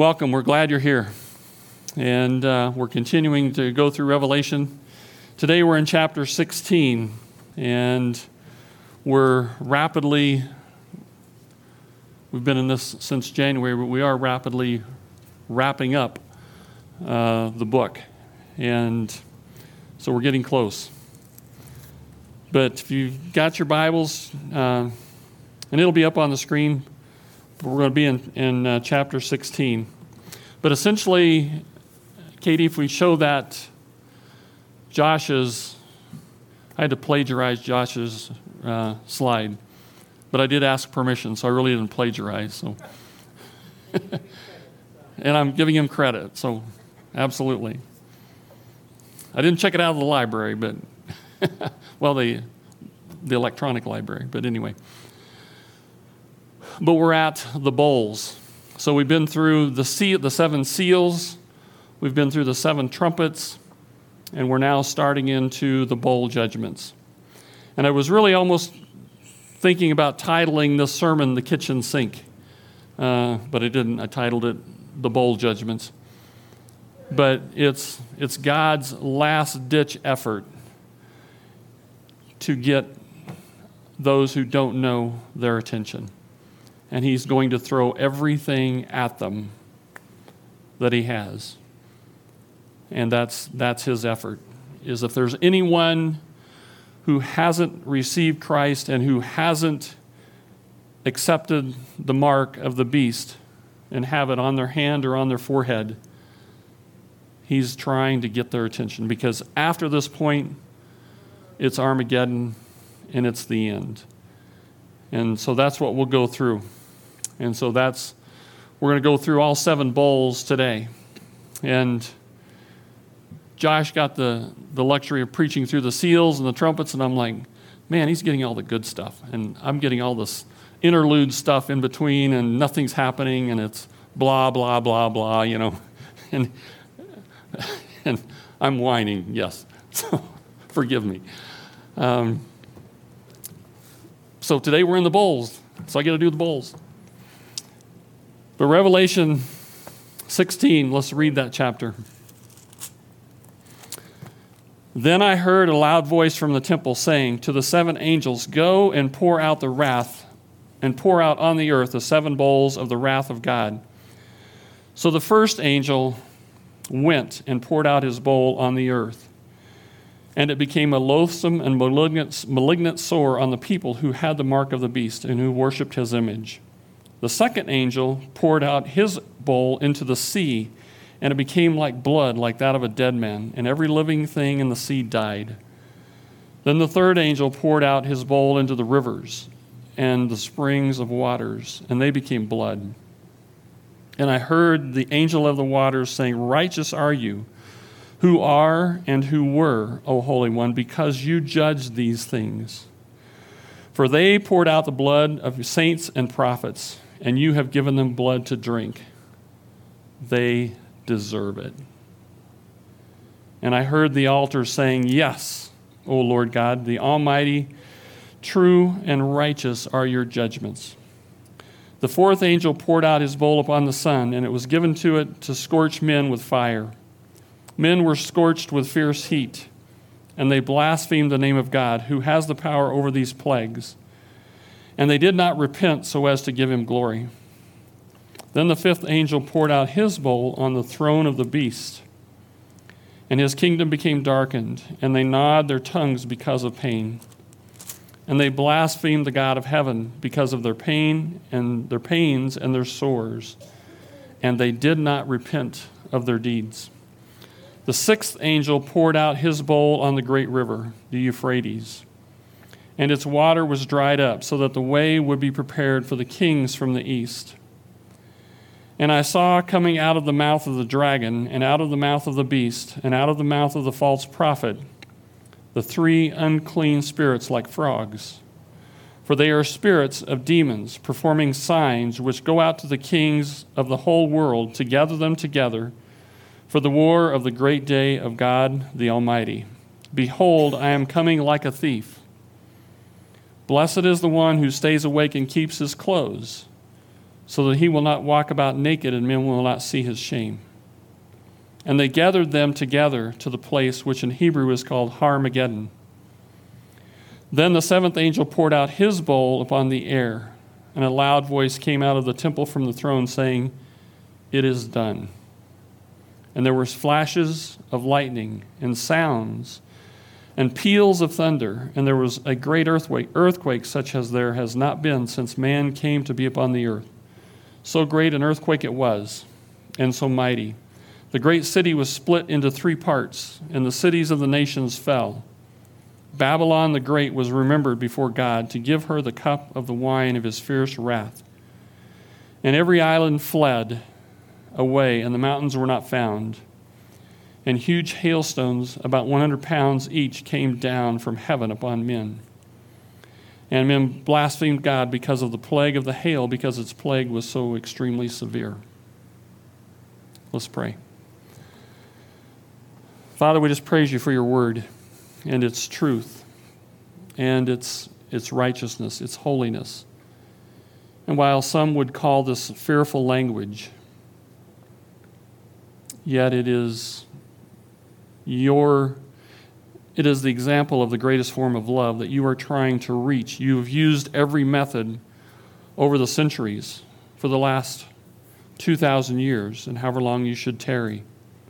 Welcome. We're glad you're here. And we're continuing to go through Revelation. Today we're in chapter 16, and we've been in this since January, but we are rapidly wrapping up the book. And so we're getting close. But if you've got your Bibles, and it'll be up on the screen, we're going to be in chapter 16. But essentially, Katie, if we show that I had to plagiarize Josh's slide, but I did ask permission, so I really didn't plagiarize. So, and I'm giving him credit, so absolutely. I didn't check it out of the library, but well, the electronic library. But anyway. But we're at the bowls. So we've been through the seven seals, we've been through the seven trumpets, and we're now starting into the bowl judgments. And I was really almost thinking about titling this sermon, The Kitchen Sink, but I didn't. I titled it The Bowl Judgments. But it's God's last-ditch effort to get those who don't know their attention. And he's going to throw everything at them that he has. And that's his effort, is if there's anyone who hasn't received Christ and who hasn't accepted the mark of the beast and have it on their hand or on their forehead, he's trying to get their attention. Because after this point, it's Armageddon and it's the end. And so that's what we'll go through. And so we're going to go through all seven bowls today. And Josh got the luxury of preaching through the seals and the trumpets, and I'm like, man, he's getting all the good stuff. And I'm getting all this interlude stuff in between, and nothing's happening, and it's blah, blah, blah, blah, you know. And I'm whining, yes. So forgive me. So today we're in the bowls, so I got to do the bowls. But Revelation 16, let's read that chapter. Then I heard a loud voice from the temple saying to the seven angels, "Go and pour out the wrath, and pour out on the earth the seven bowls of the wrath of God." So the first angel went and poured out his bowl on the earth. And it became a loathsome and malignant sore on the people who had the mark of the beast and who worshipped his image. The second angel poured out his bowl into the sea, and it became like blood, like that of a dead man, and every living thing in the sea died. Then the third angel poured out his bowl into the rivers and the springs of waters, and they became blood. And I heard the angel of the waters saying, "Righteous are you, who are and who were, O Holy One, because you judged these things. For they poured out the blood of saints and prophets, and you have given them blood to drink. They deserve it." And I heard the altar saying, "Yes, O Lord God, the Almighty, true and righteous are your judgments." The fourth angel poured out his bowl upon the sun, and it was given to it to scorch men with fire. Men were scorched with fierce heat, and they blasphemed the name of God, who has the power over these plagues. And they did not repent so as to give him glory. Then the fifth angel poured out his bowl on the throne of the beast, and his kingdom became darkened, and they gnawed their tongues because of pain. And they blasphemed the God of heaven because of their pain and their pains and their sores, and they did not repent of their deeds. The sixth angel poured out his bowl on the great river, the Euphrates, and its water was dried up, so that the way would be prepared for the kings from the east. And I saw coming out of the mouth of the dragon, and out of the mouth of the beast, and out of the mouth of the false prophet, the three unclean spirits like frogs. For they are spirits of demons, performing signs which go out to the kings of the whole world to gather them together for the war of the great day of God the Almighty. Behold, I am coming like a thief. Blessed is the one who stays awake and keeps his clothes, so that he will not walk about naked and men will not see his shame. And they gathered them together to the place which in Hebrew is called Har-Mageddon. Then the seventh angel poured out his bowl upon the air, and a loud voice came out of the temple from the throne saying, "It is done." And there were flashes of lightning and sounds and peals of thunder, and there was a great earthquake such as there has not been since man came to be upon the earth. So great an earthquake it was, and so mighty. The great city was split into 3 parts, and the cities of the nations fell. Babylon the Great was remembered before God to give her the cup of the wine of his fierce wrath. And every island fled away, and the mountains were not found. And huge hailstones, about 100 pounds each, came down from heaven upon men. And men blasphemed God because of the plague of the hail, because its plague was so extremely severe. Let's pray. Father, we just praise you for your word and its truth and its righteousness, its holiness. And while some would call this fearful language, yet it is the example of the greatest form of love that you are trying to reach. You have used every method over the centuries for the last 2,000 years and however long you should tarry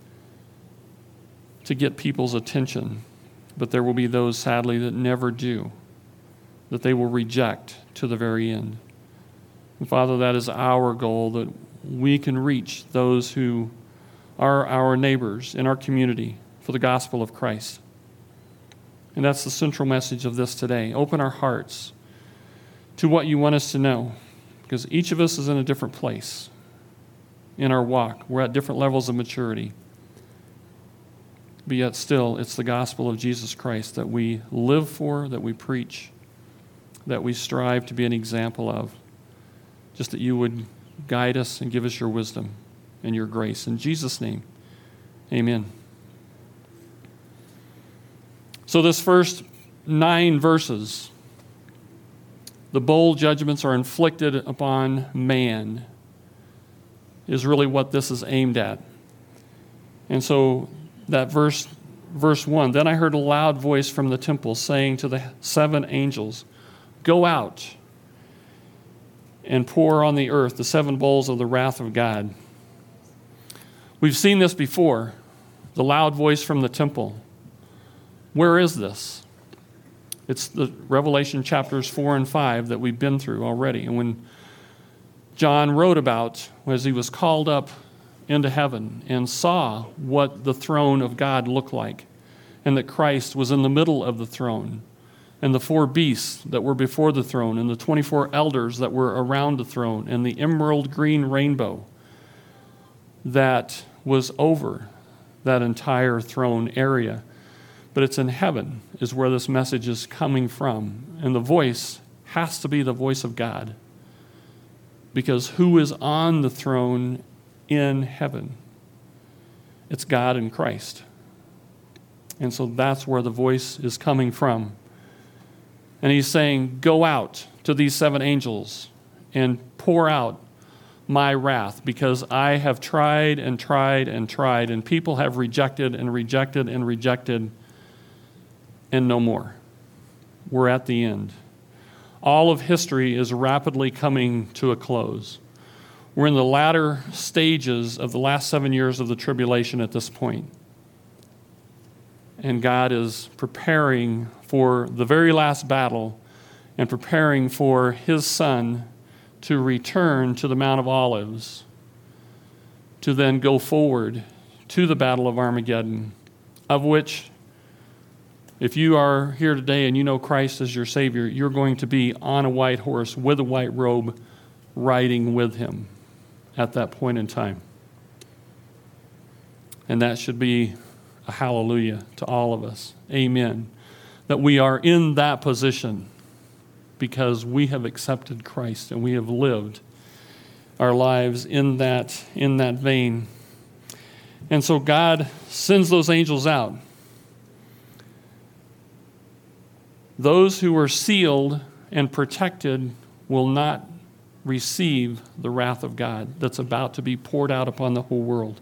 to get people's attention. But there will be those, sadly, that never do, that they will reject to the very end. And Father, that is our goal, that we can reach those who are our neighbors in our community for the gospel of Christ. And that's the central message of this today. Open our hearts to what you want us to know, because each of us is in a different place in our walk. We're at different levels of maturity. But yet still, it's the gospel of Jesus Christ that we live for, that we preach, that we strive to be an example of. Just that you would guide us and give us your wisdom and your grace. In Jesus' name, amen. So this first 9 verses, the bold judgments are inflicted upon man, is really what this is aimed at. And so that verse 1, then I heard a loud voice from the temple saying to the 7 angels, "Go out and pour on the earth the 7 bowls of the wrath of God." We've seen this before, the loud voice from the temple. Where is this? It's the Revelation chapters 4 and 5 that we've been through already. And when John wrote about, as he was called up into heaven and saw what the throne of God looked like, and that Christ was in the middle of the throne, and the 4 beasts that were before the throne, and the 24 elders that were around the throne, and the emerald green rainbow that was over that entire throne area. But it's in heaven is where this message is coming from. And the voice has to be the voice of God. Because who is on the throne in heaven? It's God in Christ. And so that's where the voice is coming from. And he's saying, go out to these 7 angels and pour out my wrath, because I have tried and tried and tried, and people have rejected and rejected and rejected, and no more. We're at the end. All of history is rapidly coming to a close. We're in the latter stages of the last 7 years of the tribulation at this point. And God is preparing for the very last battle and preparing for his Son to return to the Mount of Olives, to then go forward to the Battle of Armageddon, of which, if you are here today and you know Christ as your Savior, you're going to be on a white horse with a white robe, riding with him at that point in time. And that should be a hallelujah to all of us. Amen. That we are in that position because we have accepted Christ and we have lived our lives in that vein. And so God sends those angels out. Those who are sealed and protected will not receive the wrath of God that's about to be poured out upon the whole world.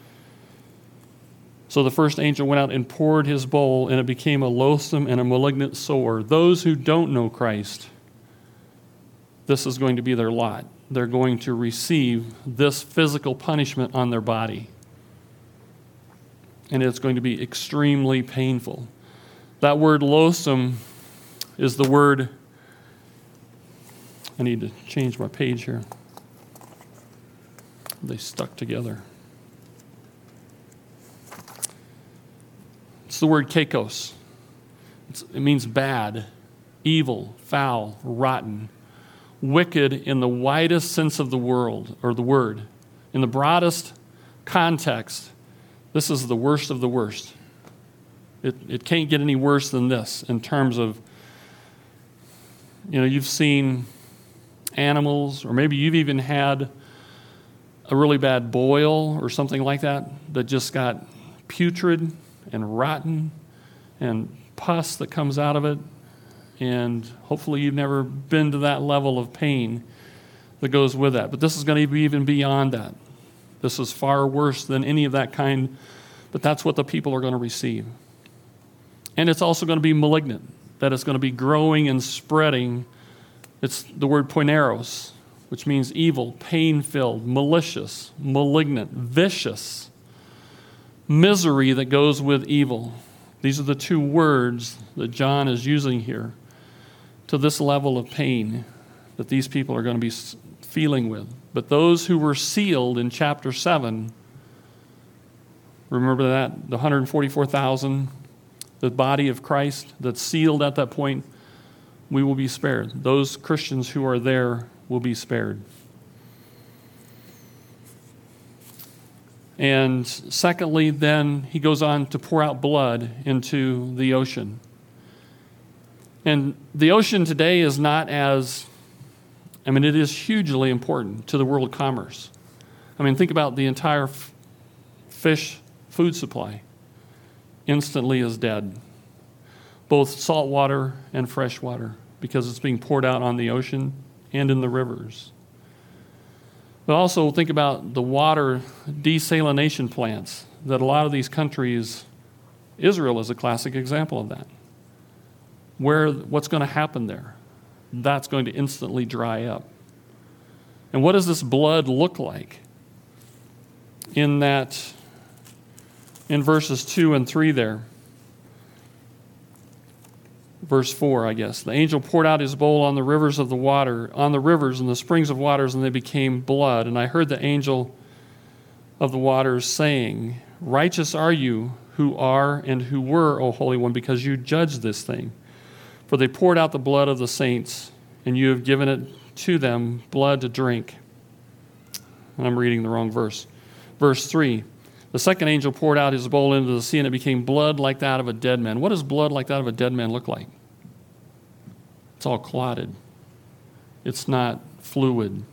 So the first angel went out and poured his bowl, and it became a loathsome and a malignant sore. Those who don't know Christ, this is going to be their lot. They're going to receive this physical punishment on their body. And it's going to be extremely painful. That word loathsome is the word, I need to change my page here. They stuck together. It's the word kakos. It means bad, evil, foul, rotten, wicked in the widest sense of the world, or the word. In the broadest context, this is the worst of the worst. It can't get any worse than this in terms of, you've seen animals, or maybe you've even had a really bad boil or something like that just got putrid and rotten and pus that comes out of it. And hopefully you've never been to that level of pain that goes with that. But this is going to be even beyond that. This is far worse than any of that kind, but that's what the people are going to receive. And it's also going to be malignant, that it's going to be growing and spreading. It's the word poineros, which means evil, pain-filled, malicious, malignant, vicious, misery that goes with evil. These are the two words that John is using here to this level of pain that these people are going to be feeling with. But those who were sealed in chapter 7, remember that? The 144,000, the body of Christ that's sealed at that point, we will be spared. Those Christians who are there will be spared. And secondly, then he goes on to pour out blood into the ocean. And the ocean today is not as, it is hugely important to the world commerce. Think about the entire fish food supply instantly is dead, both saltwater and freshwater, because it's being poured out on the ocean and in the rivers. But also think about the water desalination plants that a lot of these countries, Israel is a classic example of that. What's going to happen there? That's going to instantly dry up. And what does this blood look like? In verses 2 and 3 there. Verse 4, I guess. The angel poured out his bowl on the rivers of the water, on the rivers and the springs of waters, and they became blood. And I heard the angel of the waters saying, Righteous are you who are and who were, O Holy One, because you judged this thing. For they poured out the blood of the saints, and you have given it to them, blood to drink. And I'm reading the wrong verse. Verse 3, the second angel poured out his bowl into the sea, and it became blood like that of a dead man. What does blood like that of a dead man look like? It's all clotted. It's not fluid.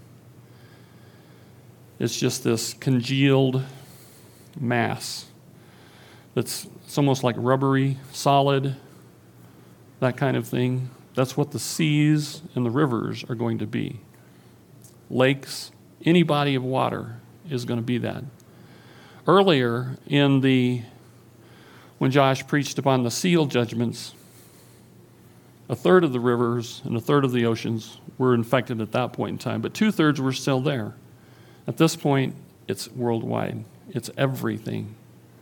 It's just this congealed mass it's almost like rubbery, solid, that kind of thing. That's what the seas and the rivers are going to be. Lakes, any body of water is going to be that. Earlier when Josh preached upon the seal judgments, a third of the rivers and a third of the oceans were infected at that point in time, but 2/3 were still there. At this point, it's worldwide. It's everything.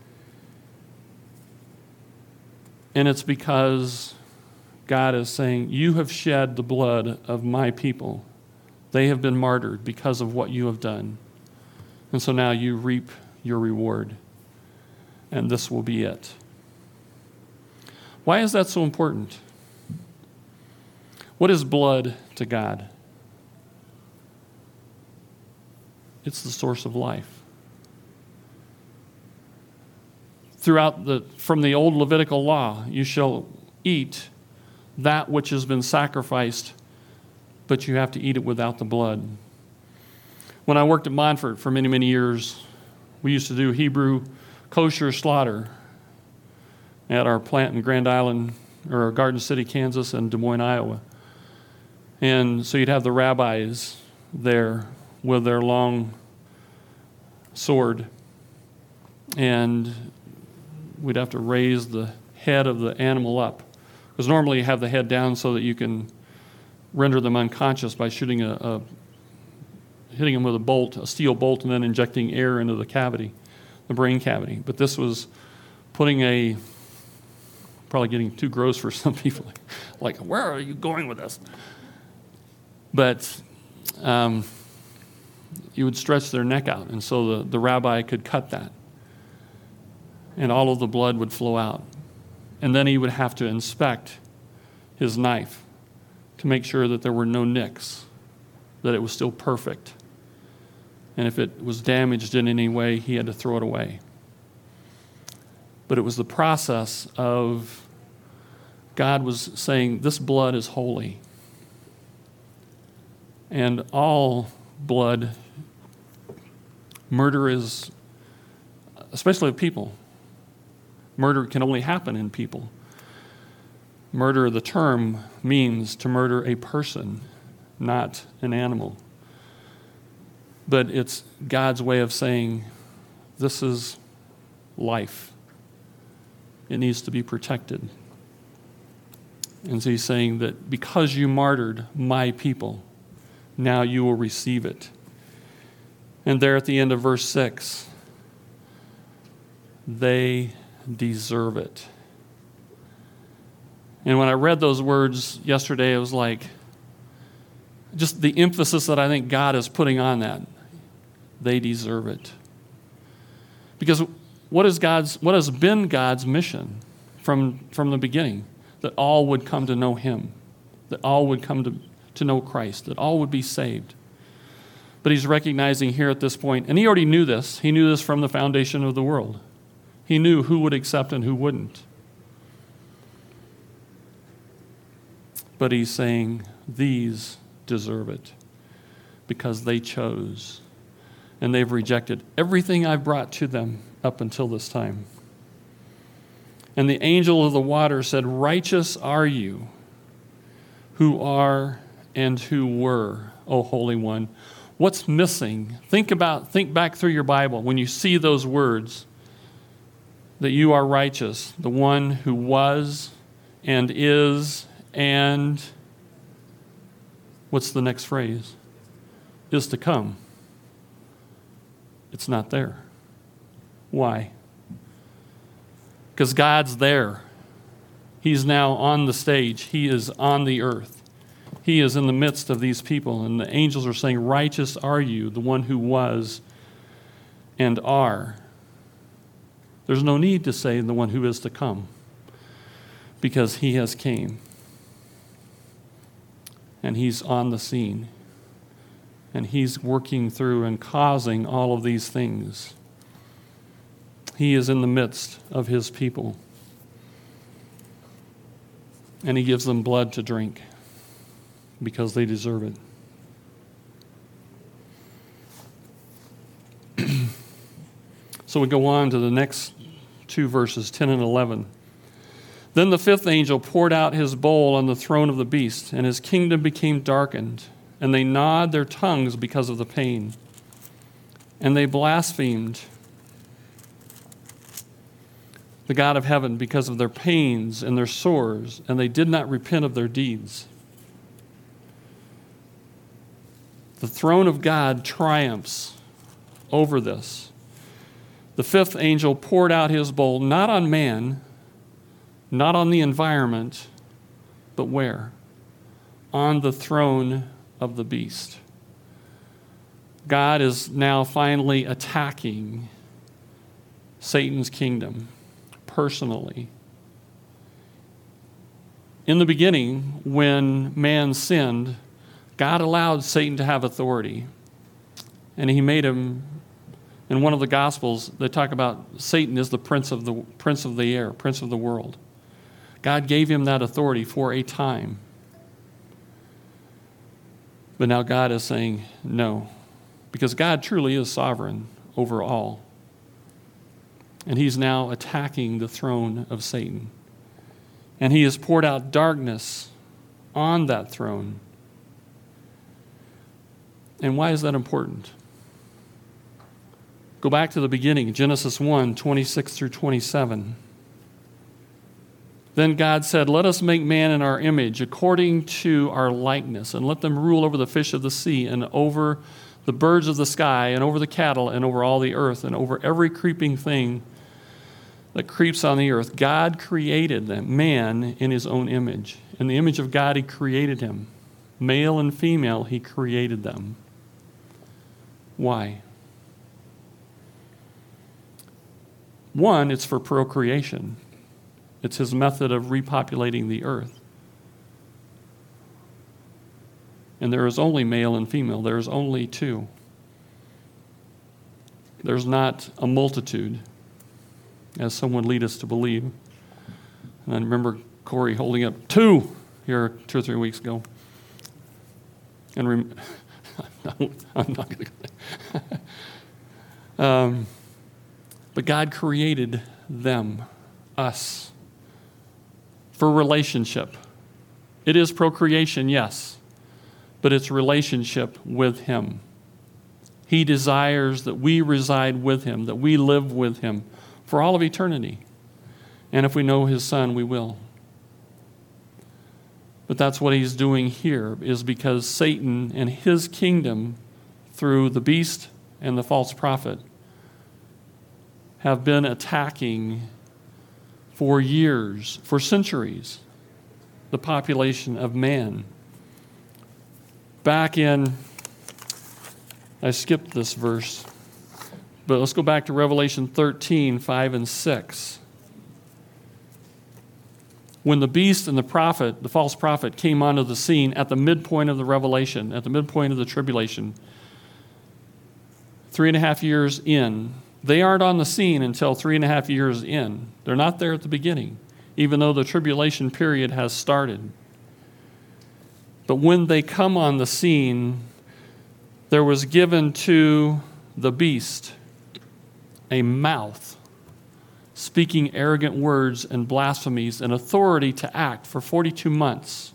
And it's because God is saying, you have shed the blood of my people. They have been martyred because of what you have done. And so now you reap your reward. And this will be it. Why is that so important? What is blood to God? It's the source of life. From the old Levitical law, you shall eat that which has been sacrificed, but you have to eat it without the blood. When I worked at Monfort for many, many years, we used to do Hebrew kosher slaughter at our plant in Grand Island, or Garden City, Kansas, and Des Moines, Iowa. And so you'd have the rabbis there with their long sword, and we'd have to raise the head of the animal up. Because normally you have the head down so that you can render them unconscious by shooting hitting them with a bolt, a steel bolt, and then injecting air into the cavity, the brain cavity. But this was putting probably getting too gross for some people. Like, where are you going with this? But you would stretch their neck out, and so the rabbi could cut that. And all of the blood would flow out. And then he would have to inspect his knife to make sure that there were no nicks, that it was still perfect. And if it was damaged in any way, he had to throw it away. But it was the process of God was saying, this blood is holy. And all blood, murder is, especially of people, murder can only happen in people. Murder, the term, means to murder a person, not an animal. But it's God's way of saying, this is life. It needs to be protected. And so he's saying that because you martyred my people, now you will receive it. And there at the end of verse 6, they deserve it. And when I read those words yesterday, it was like just the emphasis that I think God is putting on that. They deserve it. Because what has been God's mission from the beginning? That all would come to know him, that all would come to know Christ, that all would be saved. But he's recognizing here at this point, and he already knew this. He knew this from the foundation of the world. He knew who would accept and who wouldn't. But he's saying, these deserve it because they chose. And they've rejected everything I've brought to them up until this time. And the angel of the water said, righteous are you, who are and who were, O Holy One. What's missing? Think back through your Bible when you see those words, that you are righteous, the one who was and is and, what's the next phrase? Is to come. It's not there. Why? Because God's there. He's now on the stage. He is on the earth. He is in the midst of these people. And the angels are saying, righteous are you, the one who was and are. There's no need to say the one who is to come, because he has came. And he's on the scene. And he's working through and causing all of these things. He is in the midst of his people. And he gives them blood to drink because they deserve it. So we go on to the next two verses, 10 and 11. Then the fifth angel poured out his bowl on the throne of the beast, and his kingdom became darkened, and they gnawed their tongues because of the pain. And they blasphemed the God of heaven because of their pains and their sores, and they did not repent of their deeds. The throne of God triumphs over this. The fifth angel poured out his bowl, not on man, not on the environment, but where? On the throne of the beast. God is now finally attacking Satan's kingdom personally. In the beginning, when man sinned, God allowed Satan to have authority. And he made him, in one of the Gospels, they talk about Satan is the prince of the air, prince of the world. God gave him that authority for a time. But now God is saying no, because God truly is sovereign over all. And he's now attacking the throne of Satan. And he has poured out darkness on that throne. And why is that important? Go back to the beginning, Genesis 1, 26 through 27. Then God said, "Let us make man in our image, according to our likeness, and let them rule over the fish of the sea, and over the birds of the sky, and over the cattle, and over all the earth, and over every creeping thing that creeps on the earth." God created them, man, in his own image. In the image of God, he created him. Male and female, he created them. Why? One, it's for procreation. It's his method of repopulating the earth. And there is only male and female. There is only two. There's not a multitude, as some would lead us to believe. And I remember Corey holding up two here 2 or 3 weeks ago. And I'm not going to go there. But God created them, us, for relationship. It is procreation, yes, but it's relationship with him. He desires that we reside with him, that we live with him for all of eternity. And if we know his Son, we will. But that's what he's doing here, is because Satan and his kingdom, through the beast and the false prophet, have been attacking for years, for centuries, the population of man. Back in, I skipped this verse, but let's go back to Revelation 13, 5 and 6. When the beast and the prophet, the false prophet, came onto the scene at the midpoint of the revelation, at the midpoint of the tribulation, 3.5 years in, they aren't on the scene until 3.5 years in. They're not there at the beginning, even though the tribulation period has started. But when they come on the scene, there was given to the beast a mouth, speaking arrogant words and blasphemies, and authority to act for 42 months.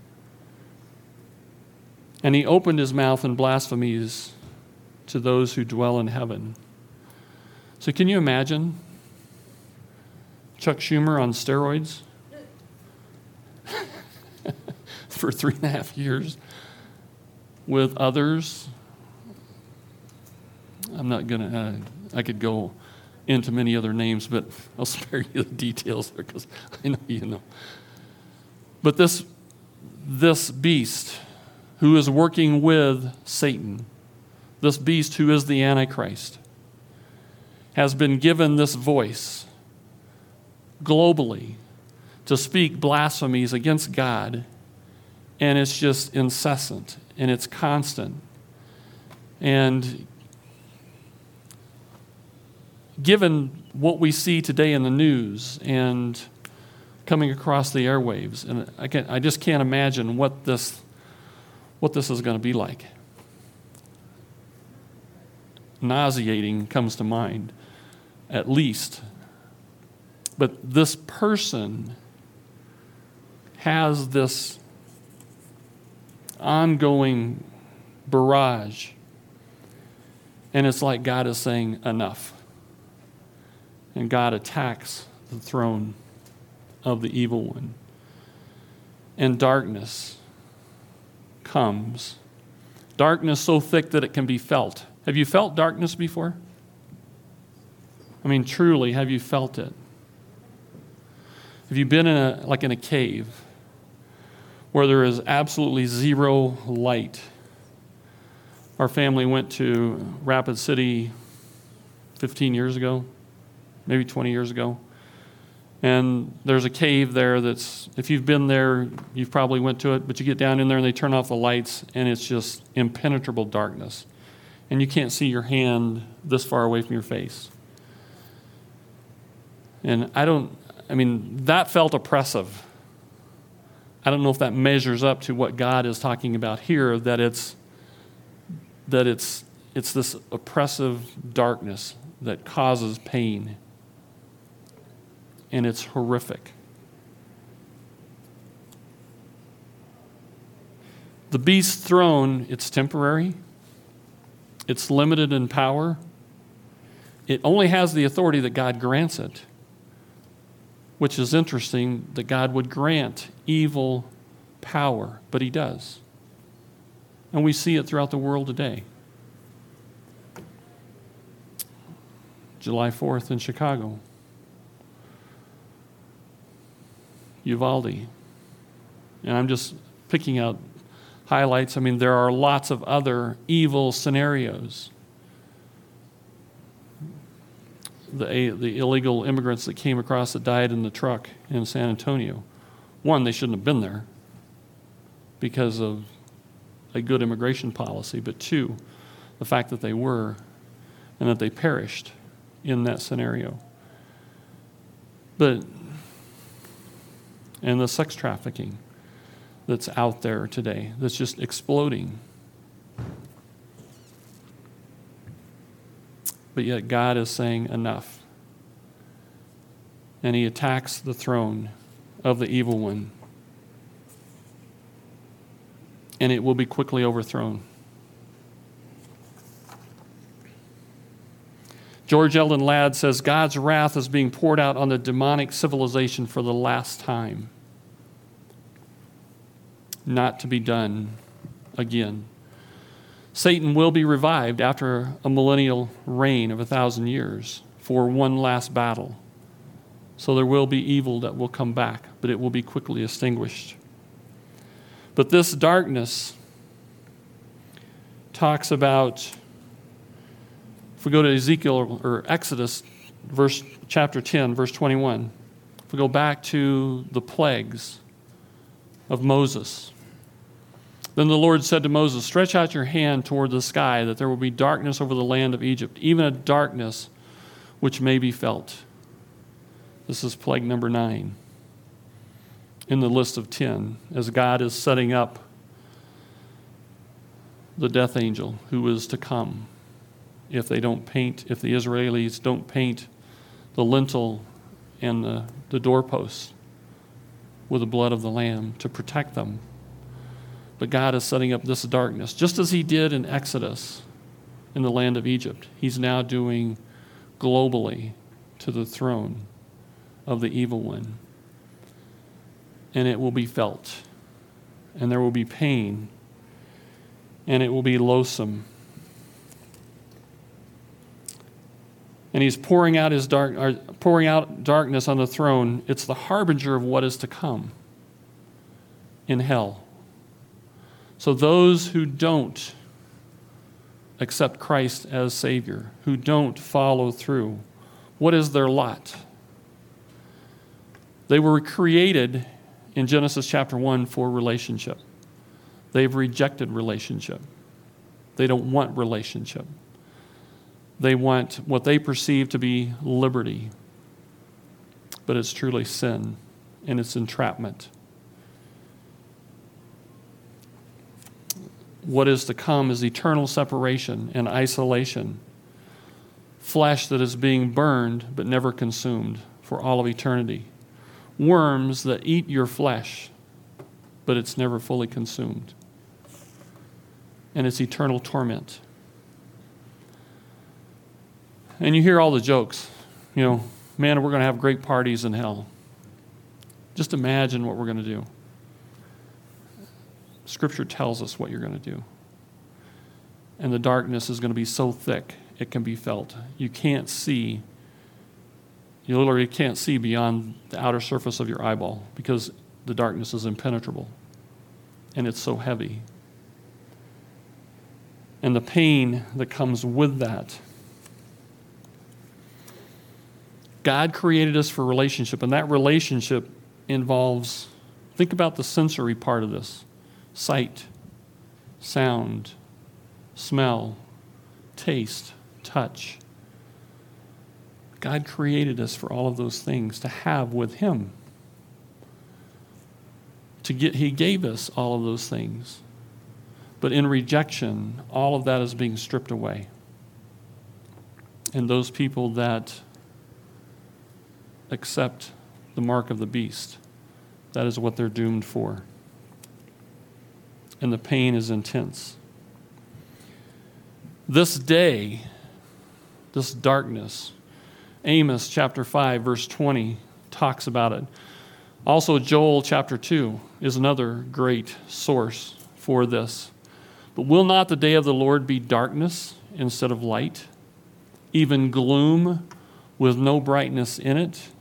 And he opened his mouth in blasphemies to those who dwell in heaven. So can you imagine Chuck Schumer on steroids for 3.5 years with others? I'm not going to, I could go into many other names, but I'll spare you the details there because I know you know. But this beast who is working with Satan, this beast who is the Antichrist, has been given this voice globally to speak blasphemies against God, and it's just incessant and it's constant. And given what we see today in the news and coming across the airwaves, and I just can't imagine what this is going to be like. Nauseating comes to mind, at least. But this person has this ongoing barrage, and it's like God is saying, enough. And God attacks the throne of the evil one. And darkness comes. Darkness so thick that it can be felt. Have you felt darkness before? I mean, truly, have you felt it? Have you been in a cave where there is absolutely zero light? Our family went to Rapid City 15 years ago, maybe 20 years ago. And there's a cave there that's, if you've been there, you've probably went to it, but you get down in there and they turn off the lights and it's just impenetrable darkness. And you can't see your hand this far away from your face. And that felt oppressive. I don't know if that measures up to what God is talking about here, that it's this oppressive darkness that causes pain. And it's horrific. The beast's throne, it's temporary. It's limited in power. It only has the authority that God grants it, which is interesting that God would grant evil power, but he does. And we see it throughout the world today. July 4th in Chicago. Uvalde. And I'm just picking out highlights. I mean, there are lots of other evil scenarios. The illegal immigrants that came across that died in the truck in San Antonio. One, they shouldn't have been there because of a good immigration policy. But two, the fact that they were and that they perished in that scenario. And the sex trafficking that's out there today, that's just exploding. But yet God is saying enough. And he attacks the throne of the evil one. And it will be quickly overthrown. George Eldon Ladd says God's wrath is being poured out on the demonic civilization for the last time. Not to be done again. Satan will be revived after a millennial reign of 1,000 years for one last battle. So there will be evil that will come back, but it will be quickly extinguished. But this darkness talks about, if we go to Ezekiel or Exodus, chapter 10, verse 21, if we go back to the plagues of Moses. Then the Lord said to Moses, stretch out your hand toward the sky, that there will be darkness over the land of Egypt, even a darkness which may be felt. This is plague number 9 in the list of 10, as God is setting up the death angel who is to come if the Israelis don't paint the lintel and the doorposts with the blood of the Lamb to protect them. But God is setting up this darkness, just as he did in Exodus in the land of Egypt. He's now doing globally to the throne of the evil one. And it will be felt. And there will be pain. And it will be loathsome. And he's pouring out darkness on the throne. It's the harbinger of what is to come in hell. So those who don't accept Christ as Savior, who don't follow through, what is their lot? They were created in Genesis chapter 1 for relationship. They've rejected relationship. They don't want relationship. They want what they perceive to be liberty, but it's truly sin and it's entrapment. What is to come is eternal separation and isolation, flesh that is being burned but never consumed for all of eternity, worms that eat your flesh, but it's never fully consumed, and it's eternal torment. And you hear all the jokes, man, we're going to have great parties in hell. Just imagine what we're going to do. Scripture tells us what you're going to do. And the darkness is going to be so thick, it can be felt. You literally can't see beyond the outer surface of your eyeball because the darkness is impenetrable. And it's so heavy. And the pain that comes with that. God created us for relationship, and that relationship involves, think about the sensory part of this. Sight, sound, smell, taste, touch. God created us for all of those things to have with him. He gave us all of those things. But in rejection, all of that is being stripped away. And those people that accept the mark of the beast, that is what they're doomed for. And the pain is intense. This day, this darkness, Amos chapter 5, verse 20 talks about it. Also, Joel chapter 2 is another great source for this. But will not the day of the Lord be darkness instead of light, even gloom with no brightness in it?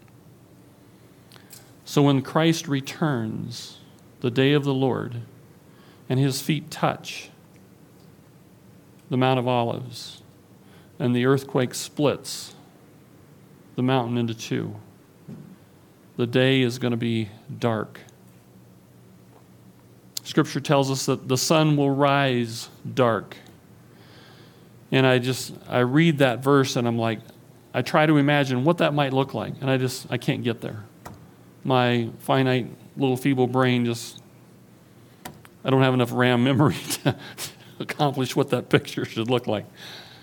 So when Christ returns, the day of the Lord, and his feet touch the Mount of Olives, and the earthquake splits the mountain into two, the day is going to be dark. Scripture tells us that the sun will rise dark. And I read that verse and I'm like, I try to imagine what that might look like. And I can't get there. My finite little feeble brain I don't have enough RAM memory to accomplish what that picture should look like.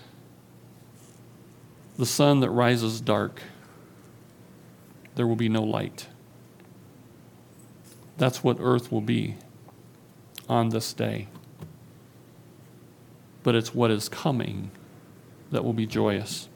The sun that rises dark, there will be no light. That's what earth will be on this day. But it's what is coming that will be joyous.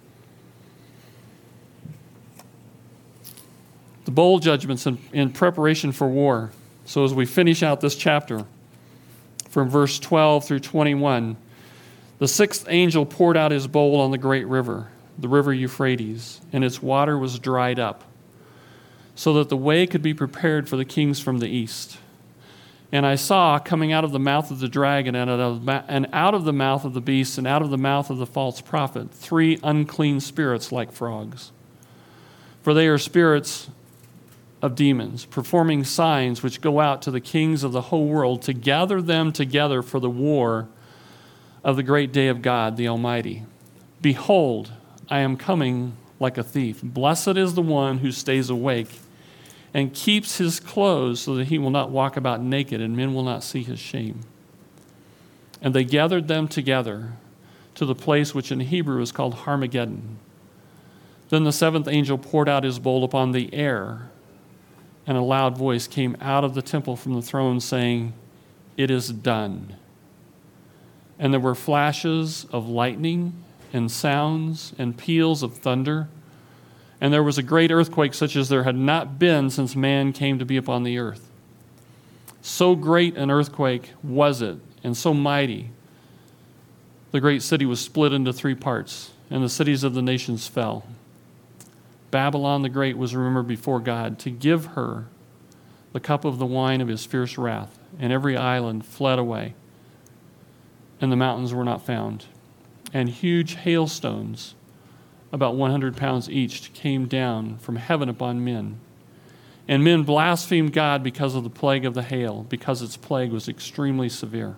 The bowl judgments in preparation for war. So as we finish out this chapter, from verse 12 through 21, the sixth angel poured out his bowl on the great river, the river Euphrates, and its water was dried up, so that the way could be prepared for the kings from the east. And I saw coming out of the mouth of the dragon and out of the mouth of the beast and out of the mouth of the false prophet 3 unclean spirits like frogs. For they are spirits of demons, performing signs which go out to the kings of the whole world to gather them together for the war of the great day of God, the Almighty. Behold, I am coming like a thief. Blessed is the one who stays awake and keeps his clothes so that he will not walk about naked and men will not see his shame. And they gathered them together to the place which in Hebrew is called Armageddon. Then the seventh angel poured out his bowl upon the air, and a loud voice came out of the temple from the throne saying, "It is done." And there were flashes of lightning and sounds and peals of thunder. And there was a great earthquake such as there had not been since man came to be upon the earth. So great an earthquake was it, and so mighty. The great city was split into 3 parts, and the cities of the nations fell. Babylon the Great was remembered before God to give her the cup of the wine of his fierce wrath, and every island fled away, and the mountains were not found. And huge hailstones, about 100 pounds each, came down from heaven upon men. And men blasphemed God because of the plague of the hail, because its plague was extremely severe.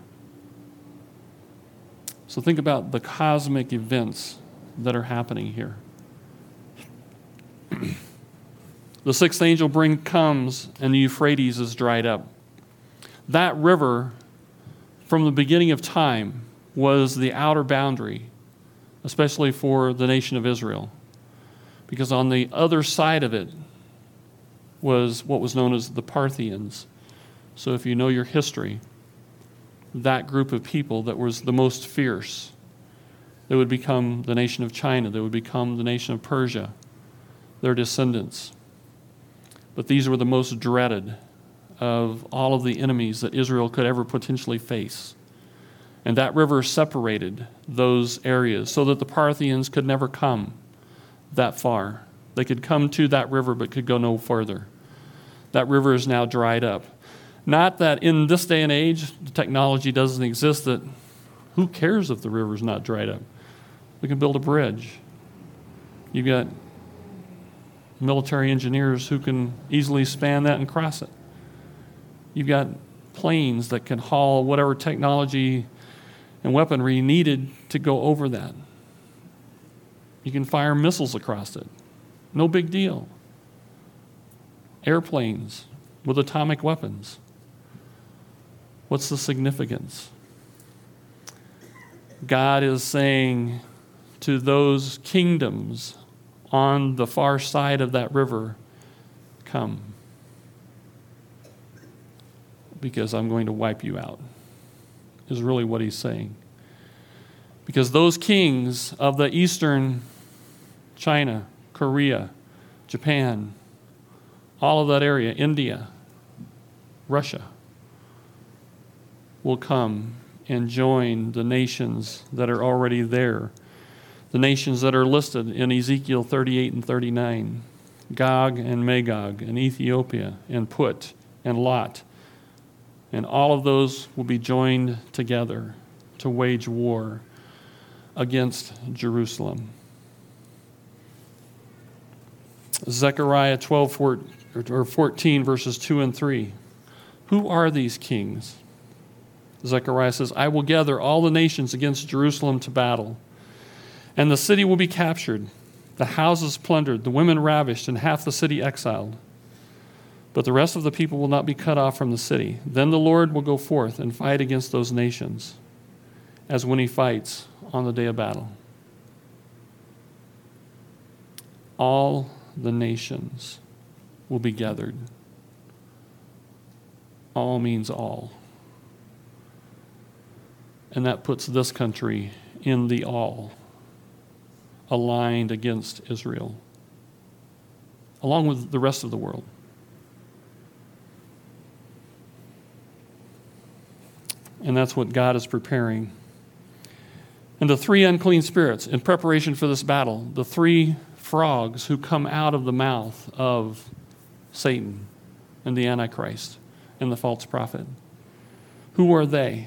So think about the cosmic events that are happening here. The sixth angel comes, and the Euphrates is dried up. That river, from the beginning of time, was the outer boundary, especially for the nation of Israel, because on the other side of it was what was known as the Parthians. So if you know your history, that group of people that was the most fierce, they would become the nation of China, they would become the nation of Persia, their descendants. But these were the most dreaded of all of the enemies that Israel could ever potentially face. And that river separated those areas so that the Parthians could never come that far. They could come to that river but could go no further. That river is now dried up. Not that in this day and age, the technology doesn't exist that who cares if the river's not dried up? We can build a bridge. You've got military engineers who can easily span that and cross it. You've got planes that can haul whatever technology and weaponry needed to go over that. You can fire missiles across it. No big deal. Airplanes with atomic weapons. What's the significance? God is saying to those kingdoms on the far side of that river, come, because I'm going to wipe you out, is really what he's saying. Because those kings of the eastern China, Korea, Japan, all of that area, India, Russia, will come and join the nations that are already there. The nations that are listed in Ezekiel 38 and 39, Gog and Magog, and Ethiopia, and Put, and Lot. And all of those will be joined together to wage war against Jerusalem. Zechariah 14, verses 2 and 3. Who are these kings? Zechariah says, I will gather all the nations against Jerusalem to battle, and the city will be captured, the houses plundered, the women ravished, and half the city exiled. But the rest of the people will not be cut off from the city. Then the Lord will go forth and fight against those nations, as when he fights on the day of battle. All the nations will be gathered. All means all. And that puts this country in the all, aligned against Israel, along with the rest of the world. And that's what God is preparing. And the three unclean spirits, in preparation for this battle, the three frogs who come out of the mouth of Satan and the Antichrist and the false prophet. Who are they?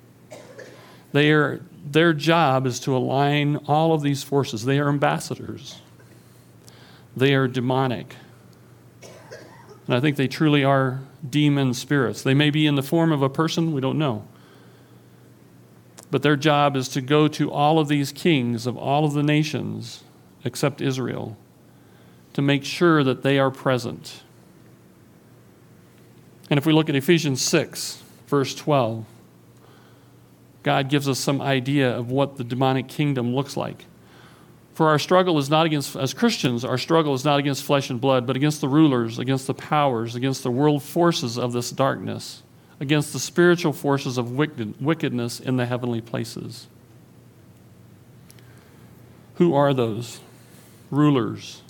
Their job is to align all of these forces. They are ambassadors. They are demonic. And I think they truly are demon spirits. They may be in the form of a person, we don't know. But their job is to go to all of these kings of all of the nations except Israel to make sure that they are present. And if we look at Ephesians 6, verse 12, God gives us some idea of what the demonic kingdom looks like. For our struggle is not against, as Christians, our struggle is not against flesh and blood, but against the rulers, against the powers, against the world forces of this darkness, against the spiritual forces of wickedness in the heavenly places. Who are those? Rulers,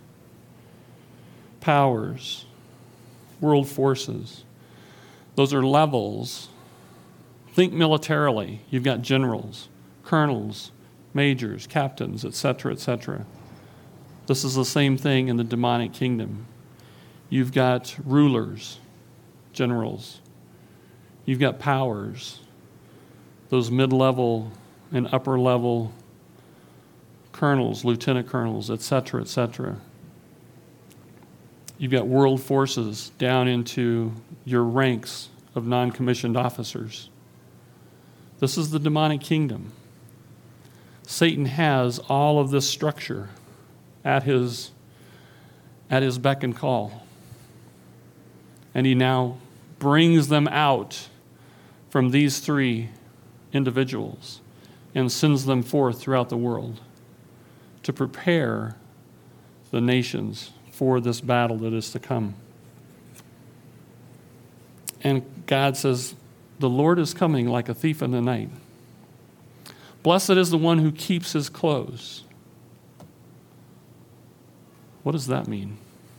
powers, world forces. Those are levels. Think militarily. You've got generals, colonels, majors, captains, etc., etc. This is the same thing in the demonic kingdom. You've got rulers, generals. You've got powers, those mid-level and upper-level colonels, lieutenant colonels, etc., etc. You've got world forces down into your ranks of non-commissioned officers. This is the demonic kingdom. Satan has all of this structure at his beck and call. And he now brings them out from these three individuals and sends them forth throughout the world to prepare the nations for this battle that is to come. And God says, the Lord is coming like a thief in the night. Blessed is the one who keeps his clothes. What does that mean?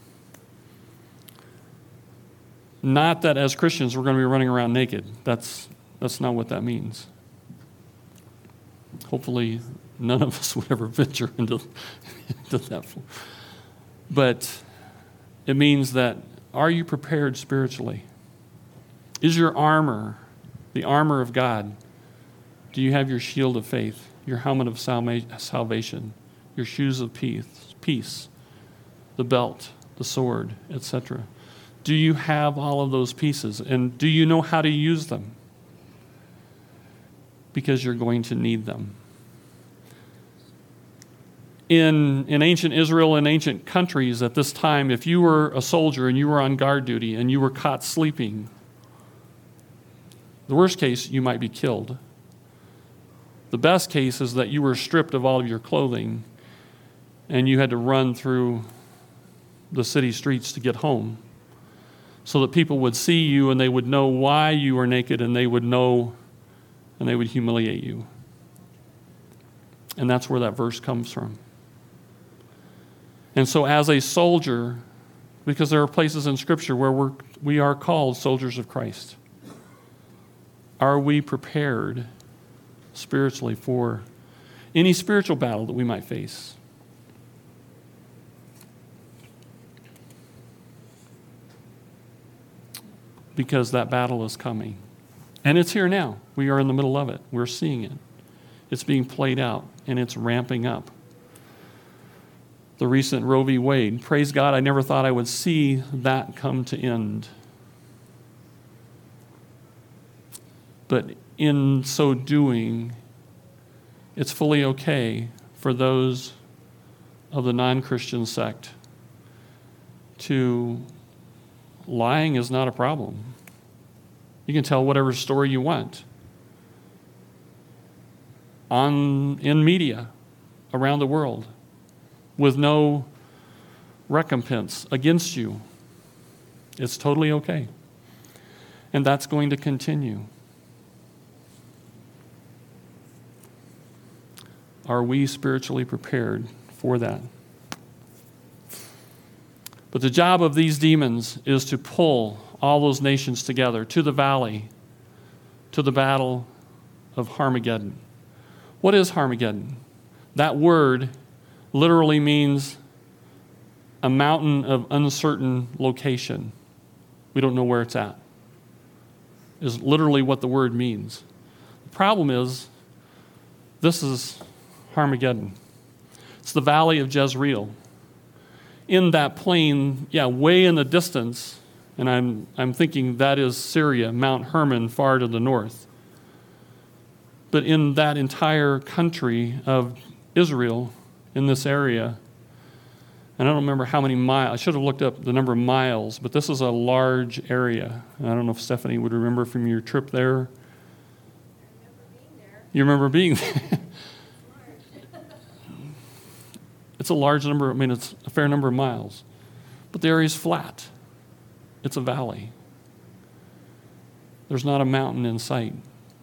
Not that as Christians we're going to be running around naked. That's not what that means. Hopefully none of us would ever venture into that. But it means that, are you prepared spiritually? Is your armor the armor of God? Do you have your shield of faith, your helmet of salvation, your shoes of peace, the belt, the sword, etc.? Do you have all of those pieces? And do you know how to use them? Because you're going to need them. In ancient Israel and ancient countries at this time, if you were a soldier and you were on guard duty and you were caught sleeping, the worst case, you might be killed. The best case is that you were stripped of all of your clothing and you had to run through the city streets to get home so that people would see you and they would know why you were naked and they would know and they would humiliate you. And that's where that verse comes from. And so as a soldier, because there are places in Scripture where we are called soldiers of Christ, are we prepared spiritually for any spiritual battle that we might face? Because that battle is coming. And it's here now. We are in the middle of it. We're seeing it. It's being played out, and it's ramping up. The recent Roe v. Wade, praise God, I never thought I would see that come to end. But in so doing, it's fully okay for those of the non-Christian sect to lying is not a problem. You can tell whatever story you want in media around the world with no recompense against you. It's totally okay. And that's going to continue. Are we spiritually prepared for that? But the job of these demons is to pull all those nations together to the valley, to the battle of Armageddon. What is Armageddon? That word literally means a mountain of uncertain location. We don't know where it's at. Is literally what the word means. The problem is, this is Armageddon. It's the valley of Jezreel. In that plain, way in the distance, and I'm thinking that is Syria, Mount Hermon, far to the north. But in that entire country of Israel, in this area, and I don't remember how many miles, I should have looked up the number of miles, but this is a large area. And I don't know if Stephanie would remember from your trip there. You remember being there? It's a large number, it's a fair number of miles. But the area is flat. It's a valley. There's not a mountain in sight.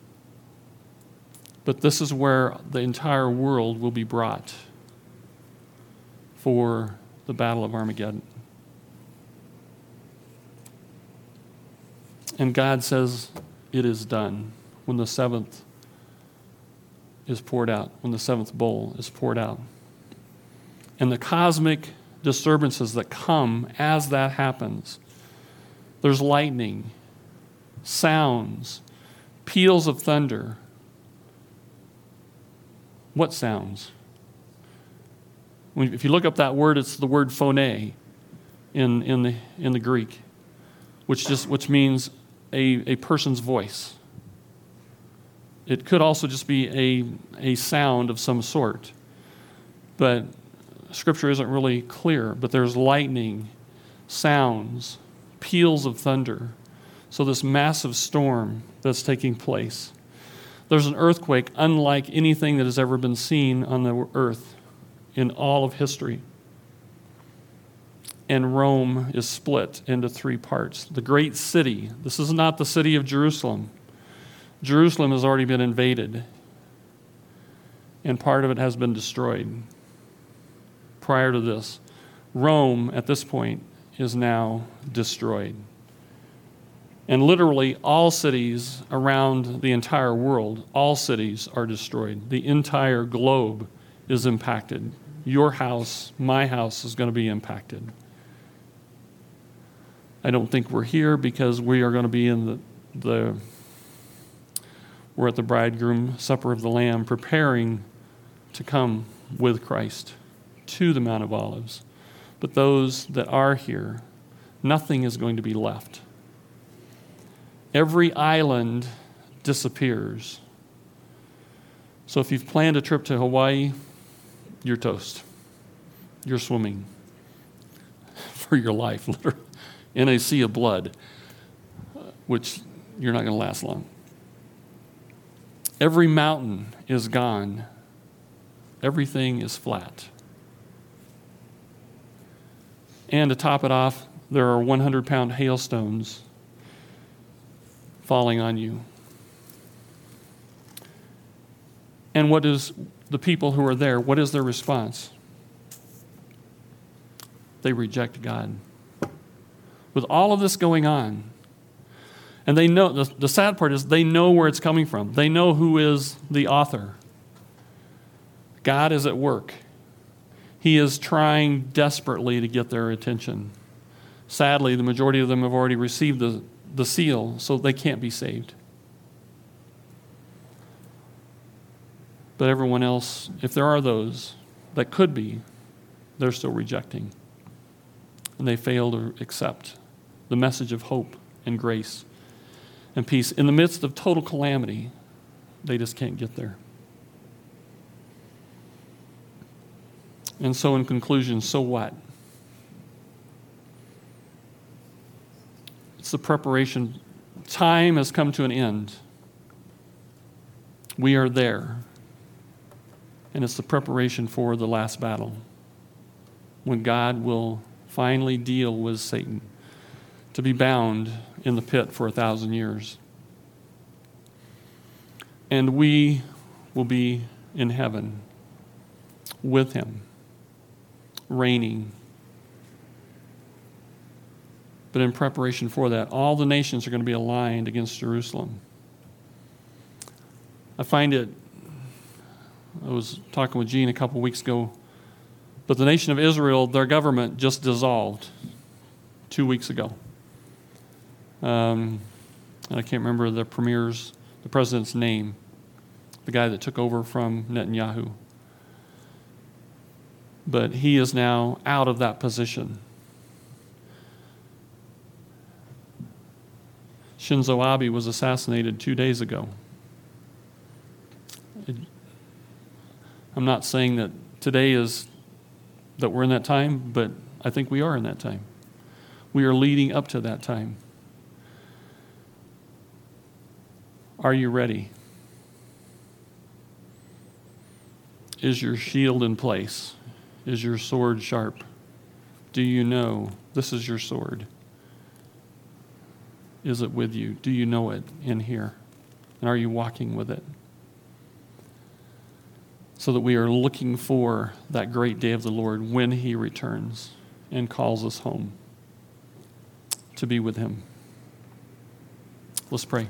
But this is where the entire world will be brought for the Battle of Armageddon. And God says it is done when the seventh is poured out, when the seventh bowl is poured out. And the cosmic disturbances that come as that happens, there's lightning, sounds, peals of thunder. What sounds? If you look up that word, it's the word phone in the Greek, which means a person's voice. It could also just be a sound of some sort. But Scripture isn't really clear. But there's lightning, sounds, peals of thunder. So this massive storm that's taking place. There's an earthquake unlike anything that has ever been seen on the earth in all of history. And Rome is split into three parts. The great city, this is not the city of Jerusalem. Jerusalem has already been invaded, and part of it has been destroyed. Prior to this, Rome at this point is now destroyed. And literally all cities around the entire world, all cities are destroyed. The entire globe is impacted. Your house, my house is going to be impacted. I don't think we're here because we are going to be in we're at the bridegroom supper of the Lamb, preparing to come with Christ to the Mount of Olives. But those that are here, nothing is going to be left. Every island disappears. So if you've planned a trip to Hawaii, you're toast. You're swimming for your life, literally, in a sea of blood, which you're not going to last long. Every mountain is gone. Everything is flat. And to top it off, there are 100-pound hailstones falling on you. And what is the people who are there, what is their response? They reject God. With all of this going on, and they know, the sad part is they know where it's coming from. They know who is the author. God is at work. He is trying desperately to get their attention. Sadly, the majority of them have already received the seal, so they can't be saved. But everyone else, if there are those that could be, they're still rejecting. And they fail to accept the message of hope and grace and peace. In the midst of total calamity, they just can't get there. And so in conclusion, so what? It's the preparation. Time has come to an end. We are there. And it's the preparation for the last battle, when God will finally deal with Satan to be bound in the pit for 1,000 years. And we will be in heaven with him, reigning. But in preparation for that, all the nations are going to be aligned against Jerusalem. I was talking with Gene a couple weeks ago, but the nation of Israel, their government just dissolved 2 weeks ago. And I can't remember the president's name, the guy that took over from Netanyahu. But he is now out of that position. Shinzo Abe was assassinated 2 days ago. I'm not saying that today is that we're in that time, but I think we are in that time. We are leading up to that time. Are you ready? Is your shield in place? Is your sword sharp? Do you know this is your sword? Is it with you? Do you know it in here? And are you walking with it? So that we are looking for that great day of the Lord when he returns and calls us home to be with him. Let's pray.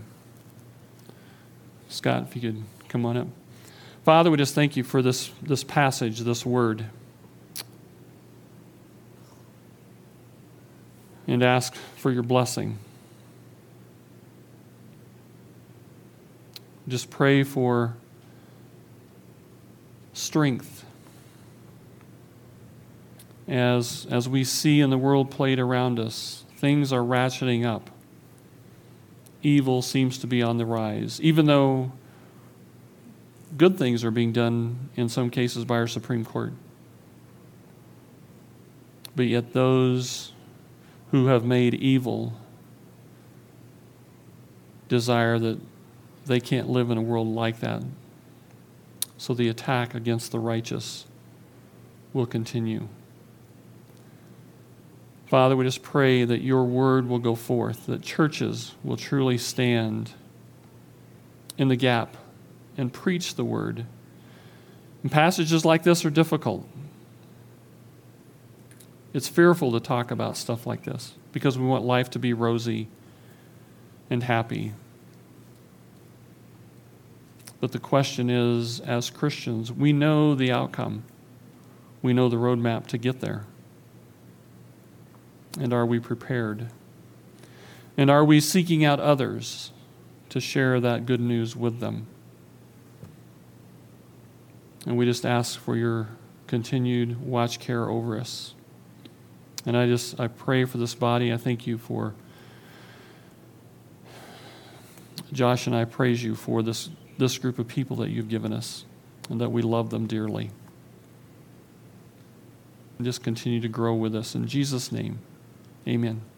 Scott, if you could come on up. Father, we just thank you for this passage, this word. And ask for your blessing. Just pray for strength as we see in the world played around us. Things are ratcheting up. Evil seems to be on the rise, even though good things are being done in some cases by our Supreme Court. But yet those who have made evil desire that they can't live in a world like that. So the attack against the righteous will continue. Father, we just pray that your word will go forth, that churches will truly stand in the gap and preach the word. And passages like this are difficult. It's fearful to talk about stuff like this because we want life to be rosy and happy. But the question is, as Christians, we know the outcome. We know the roadmap to get there. And are we prepared? And are we seeking out others to share that good news with them? And we just ask for your continued watch care over us. And I pray for this body. I thank you for Josh, and I praise you for this group of people that you've given us, and that we love them dearly. And just continue to grow with us. In Jesus' name, amen.